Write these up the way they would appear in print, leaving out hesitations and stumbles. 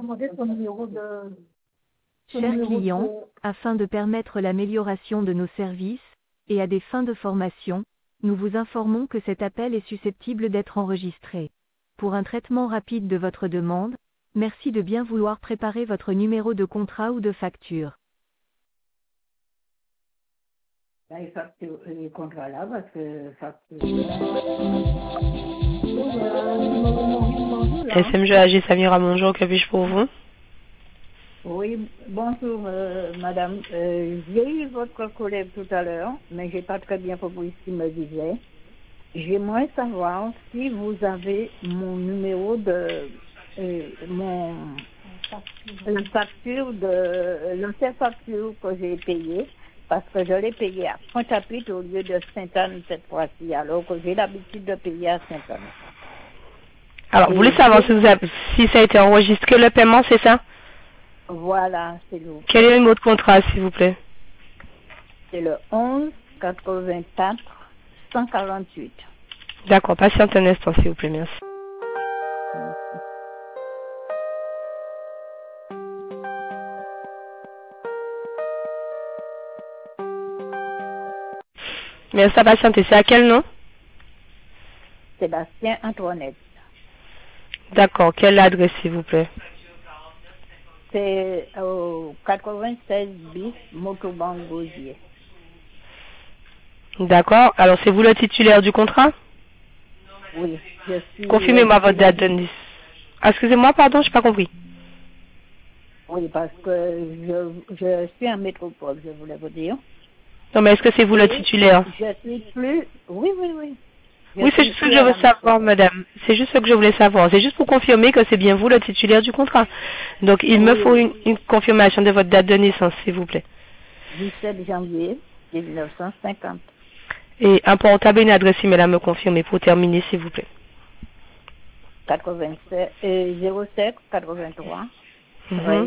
demander son numéro de... Chers clients, afin de permettre l'amélioration de nos services, et à des fins de formation, nous vous informons que cet appel est susceptible d'être enregistré. Pour un traitement rapide de votre demande, merci de bien vouloir préparer votre numéro de contrat ou de facture. Les factures, les contrats là, parce que facture... SMG AG Samira, bonjour, que puis-je pour vous? Oui, bonjour madame. J'ai eu votre collègue tout à l'heure, mais j'ai pas très bien compris ce qu'il me disait. J'aimerais savoir si vous avez mon numéro de la facture de l'ancienne facture que j'ai payée, parce que je l'ai payée à Pointe-à-Pitre au lieu de Sainte-Anne cette fois-ci, alors que j'ai l'habitude de payer à Sainte-Anne. Alors, vous voulez savoir si ça a été enregistré le paiement, c'est ça? Voilà, c'est le... Quel est le numéro de contrat, s'il vous plaît? C'est le 11 84 148. D'accord, patiente un instant, s'il vous plaît, merci. Merci à patienter, c'est à quel nom? Sébastien Antoinette. D'accord, quelle adresse, s'il vous plaît? C'est au 96 bis Motobank Gosier. D'accord, alors c'est vous le titulaire du contrat? Oui, je suis... Confirmez-moi votre date de naissance. Ah, excusez-moi, pardon, je n'ai pas compris. Oui, parce que je suis en métropole, je voulais vous dire. Non, mais est-ce que c'est vous le titulaire? Je suis plus... Oui, oui, oui. Oui, c'est juste ce que je veux savoir, madame. C'est juste ce que je voulais savoir. C'est juste pour confirmer que c'est bien vous le titulaire du contrat. Donc, il me faut une confirmation de votre date de naissance, s'il vous plaît. 17 janvier 1950. Et un portable et une adresse email à me confirmer pour terminer, s'il vous plaît. 07 83 13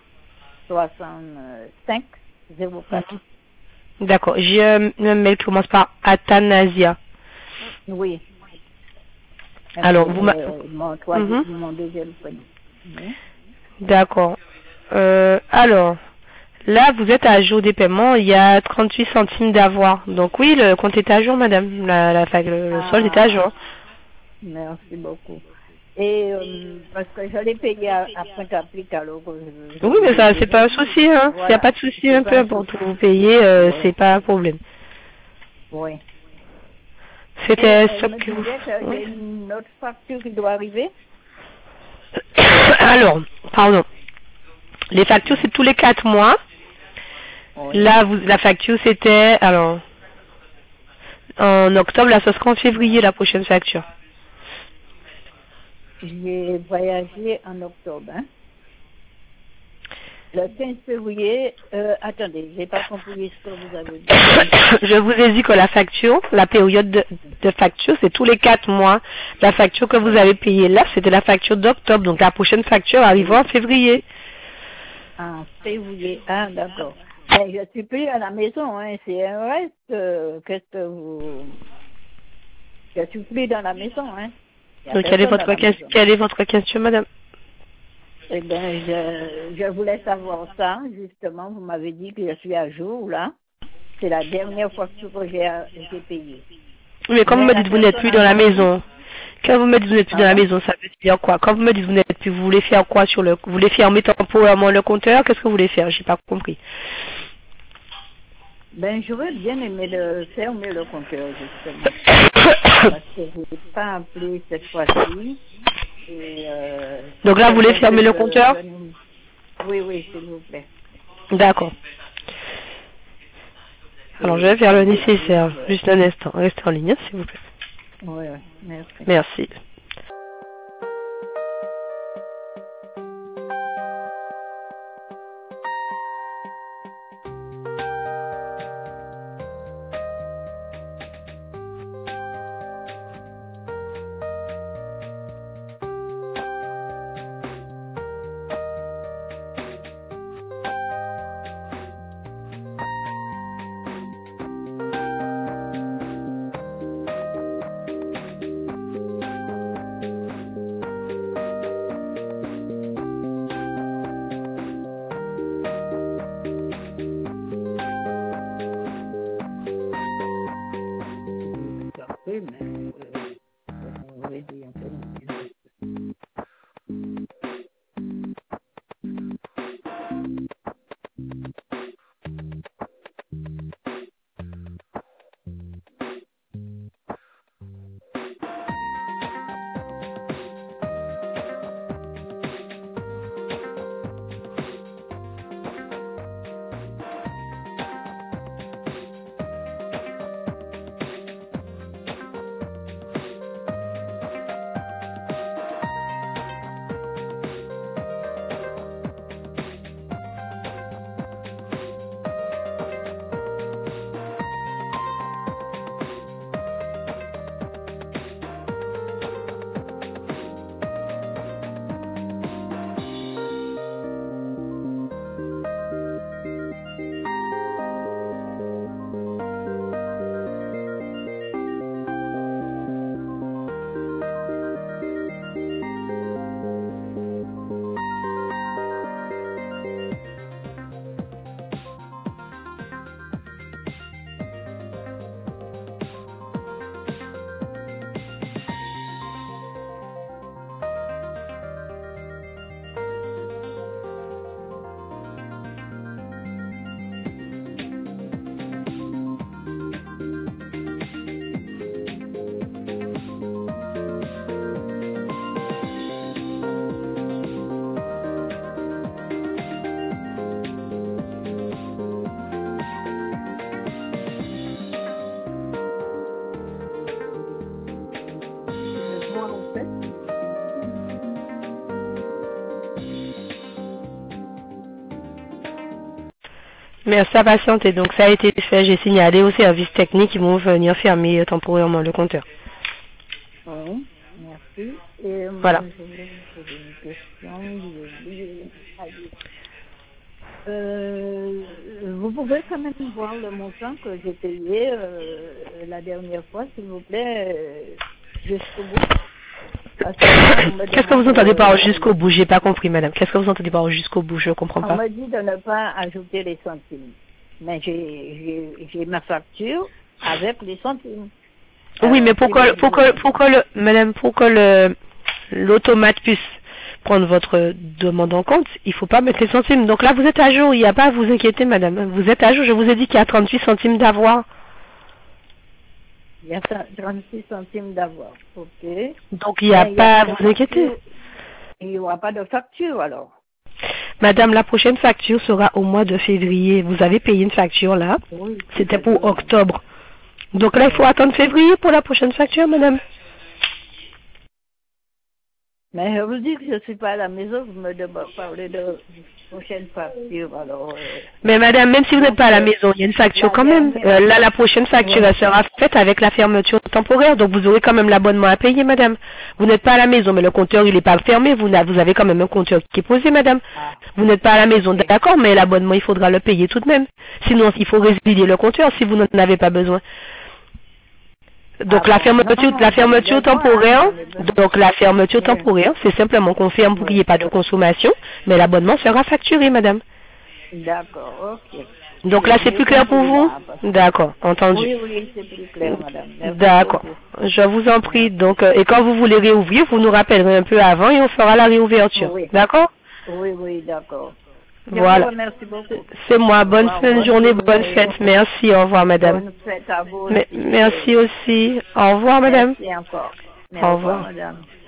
65 04. D'accord. J'ai un mail qui commence par Athanasia. Oui. Alors, vous m'avez... Mon deuxième prénom. D'accord. Alors, là, vous êtes à jour des paiements, il y a 38 centimes d'avoir. Donc oui, le compte est à jour, madame. Le solde est à jour. Merci beaucoup. Et parce que je l'ai payé à Pointe-à-Pitre, alors que oui, mais ça, c'est pas un souci, hein. Voilà. Il n'y a pas de souci, peu importe où vous payez, c'est pas un problème. Oui. C'était ce que vous... Il y a une autre facture qui doit arriver. Alors, pardon. Les factures, c'est tous les 4 mois. Oui. Là, la facture, c'était... Alors, en octobre, là, ce sera en février, la prochaine facture. J'ai voyagé en octobre, hein. Le 15 février, attendez, j'ai pas compris ce que vous avez dit. Je vous ai dit que la facture, la période de facture, c'est tous les 4 mois. La facture que vous avez payée là, c'était la facture d'octobre. Donc la prochaine facture arrivera en février. En février, ah d'accord. Mais je suis plus à la maison, hein. C'est un reste. Qu'est-ce que vous... Je suis plus dans la maison, hein. Donc quelle est votre question, madame? Eh bien, je voulais savoir ça, justement. Vous m'avez dit que je suis à jour, là. C'est la dernière facture que j'ai payée. Mais quand vous me dites que vous n'êtes plus dans la maison, quand vous me dites que vous n'êtes plus dans la maison, ça veut dire quoi? Quand vous me dites que vous n'êtes plus, vous voulez faire quoi sur le... Vous voulez fermer temporairement le compteur? Qu'est-ce que vous voulez faire? J'ai pas compris. Ben, j'aurais bien aimé fermer le compteur, justement. Parce que je n'ai pas appelé cette fois-ci. Donc là, vous voulez fermer le compteur? Oui, oui, s'il vous plaît. D'accord. Alors, je vais faire le nécessaire. Juste un instant. Restez en ligne, s'il vous plaît. Oui, oui, merci. Merci. Merci à patienter. Donc ça a été fait. J'ai signalé au service technique. Ils vont venir fermer temporairement le compteur. Oui, merci. Et Voilà. je voulais vous poser une question. Vous pouvez quand même voir le montant que j'ai payé la dernière fois, s'il vous plaît, jusqu'au bout. Qu'est-ce que vous entendez par jusqu'au bout? J'ai pas compris, madame. Qu'est-ce que vous entendez par jusqu'au bout? Je comprends pas. On m'a dit de ne pas ajouter les centimes. Mais j'ai ma facture avec les centimes. Oui, mais pour que l'automate puisse prendre votre demande en compte, il faut pas mettre les centimes. Donc là, vous êtes à jour. Il n'y a pas à vous inquiéter, madame. Vous êtes à jour. Je vous ai dit qu'il y a 38 centimes d'avoir. Il y a 36 centimes d'avoir. Ok. Donc il n'y a pas à vous inquiéter. Il n'y aura pas de facture alors. Madame, la prochaine facture sera au mois de février. Vous avez payé une facture là. Oui. C'était pour octobre. Donc là, il faut attendre février pour la prochaine facture, madame. Mais je vous dis que je ne suis pas à la maison, vous me parlez de prochaine facture. Alors, mais madame, même si vous n'êtes pas à la maison, il y a une facture quand même. Là, la prochaine facture, elle sera faite avec la fermeture temporaire. Donc vous aurez quand même l'abonnement à payer, madame. Vous n'êtes pas à la maison, mais le compteur, il n'est pas fermé. Vous avez quand même un compteur qui est posé, madame. Vous n'êtes pas à la maison, d'accord, mais l'abonnement, il faudra le payer tout de même. Sinon, il faut résilier le compteur si vous n'en avez pas besoin. Donc la fermeture temporaire, c'est simplement qu'on ferme pour qu'il n'y ait pas de consommation, mais l'abonnement sera facturé, madame. D'accord, ok. Donc là, c'est plus clair pour vous? D'accord, entendu. Oui, c'est plus clair, madame. D'accord, je vous en prie. Donc, et quand vous voulez réouvrir, vous nous rappellerez un peu avant et on fera la réouverture. D'accord? Oui, d'accord. Voilà. C'est moi. Bonne fin de journée, bonne fête. Merci. Au revoir, madame. Bonne fête à vous. Merci aussi. Au revoir, madame. Merci encore. Au revoir, madame.